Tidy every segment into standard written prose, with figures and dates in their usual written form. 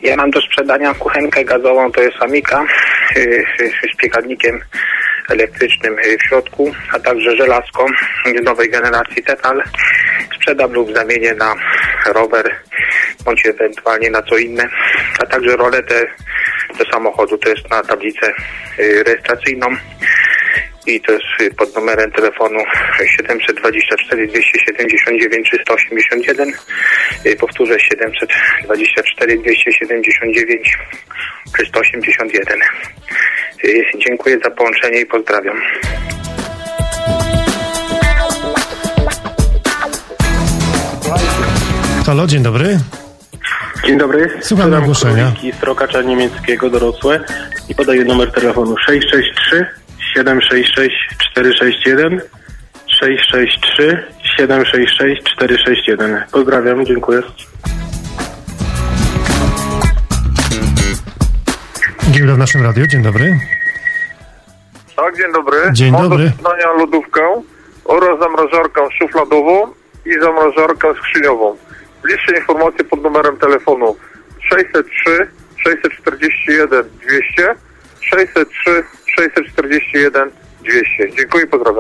Ja mam do sprzedania kuchenkę gazową, to jest Amica z piekarnikiem elektrycznym w środku, a także żelazko nowej generacji Tetal. Sprzedam lub zamienię na rower, bądź ewentualnie na co inne, a także roletę do samochodu, to jest na tablicę rejestracyjną i to jest pod numerem telefonu 724 279 381. Powtórzę, 724 279 381. Dziękuję za połączenie i pozdrawiam. Halo, dzień dobry. Dzień dobry. Słucham ogłoszenia. Strokacza niemieckiego dorosłe i podaję numer telefonu 663 766 461 663 766 461. Pozdrawiam, dziękuję. Giełda w naszym radiu, dzień dobry. Tak, dzień dobry. Dzień Mam dobry. do sprzedania lodówkę oraz zamrażarkę szufladową i zamrażarkę skrzyniową. Bliższe informacje pod numerem telefonu 603 641 200 603 641 200. Dziękuję i pozdrawiam.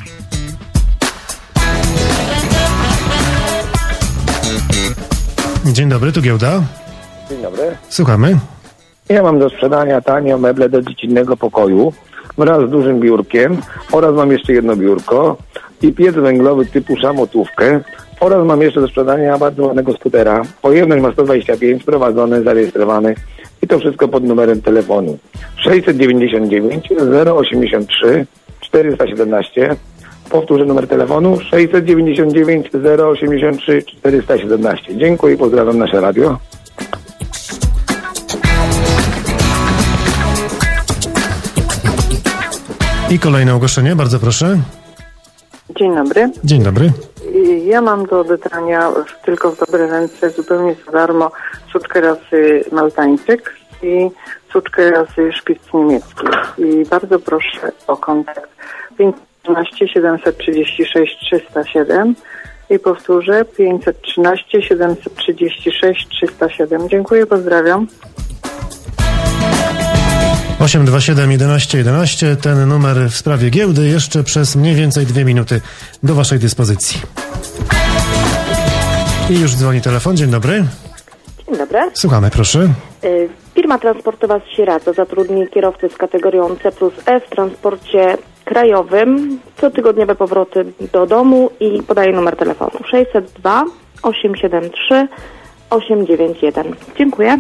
Dzień dobry, tu Giełda. Dzień dobry. Słuchamy. Ja mam do sprzedania tanio meble do dziecinnego pokoju wraz z dużym biurkiem oraz mam jeszcze jedno biurko i piec węglowy typu szamotówkę oraz mam jeszcze do sprzedania bardzo ładnego skutera. Pojemność ma 125, prowadzony, zarejestrowany i to wszystko pod numerem telefonu 699 083 417. Powtórzę numer telefonu 699 083 417. Dziękuję i pozdrawiam nasze radio. I kolejne ogłoszenie, bardzo proszę. Dzień dobry. Dzień dobry. Ja mam do odebrania tylko w dobre ręce zupełnie za darmo suczkę rasy Maltańczyk i suczkę rasy Szpic niemiecki. I bardzo proszę o kontakt 513 736 307 i powtórzę 513 736 307. Dziękuję, pozdrawiam. 827 11 11, ten numer w sprawie giełdy jeszcze przez mniej więcej 2 minuty do waszej dyspozycji. I już dzwoni telefon, dzień dobry. Dzień dobry. Słuchamy, proszę. Firma transportowa z Sieradza zatrudni kierowcę z kategorią C+E w transporcie krajowym, cotygodniowe powroty do domu i podaję numer telefonu 602 873 891. Dziękuję.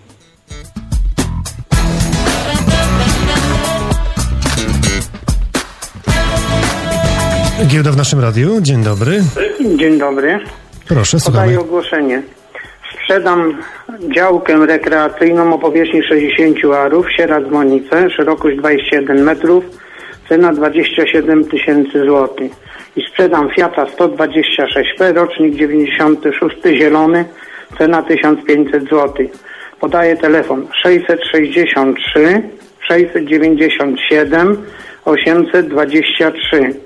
Giełda w naszym radiu, dzień dobry. Dzień dobry. Proszę, słuchamy. Podaję ogłoszenie. Sprzedam działkę rekreacyjną o powierzchni 60 arów, Sieradz-Monice, szerokość 21 metrów, cena 27 000 złotych. I sprzedam Fiata 126P, rocznik 96, zielony, cena 1500 złotych. Podaję telefon 663 697 823.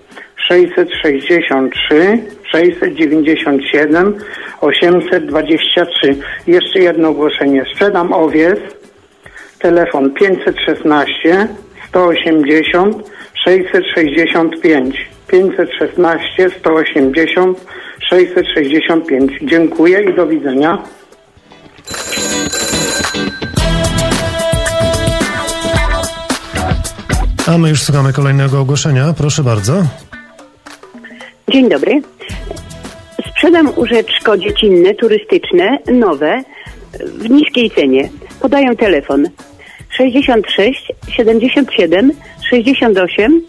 663 697 823. Jeszcze jedno ogłoszenie. Sprzedam owiec. Telefon 516 180 665. 516 180 665. Dziękuję i do widzenia. A my już słuchamy kolejnego ogłoszenia. Proszę bardzo. Dzień dobry. Sprzedam łóżeczko dziecinne, turystyczne, nowe, w niskiej cenie. Podaję telefon 66 77 68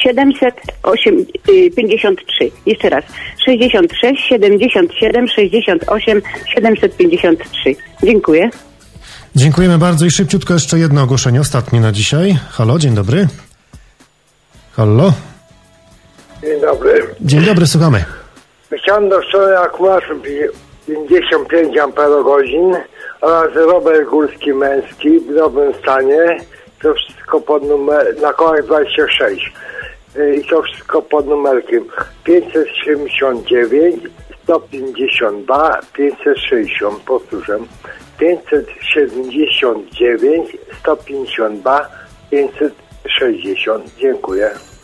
753. Jeszcze raz. 66 77 68 753. Dziękuję. Dziękujemy bardzo i szybciutko jeszcze jedno ogłoszenie, ostatnie na dzisiaj. Halo, dzień dobry. Halo. Dzień dobry. Dzień dobry, słuchamy. Chciałem do sprzedania akumulator 55 Ah oraz rower górski męski w dobrym stanie. To wszystko pod na kołach 26. I to wszystko pod numerkiem 579 152 560. Powtórzę 579 152 560. Dziękuję.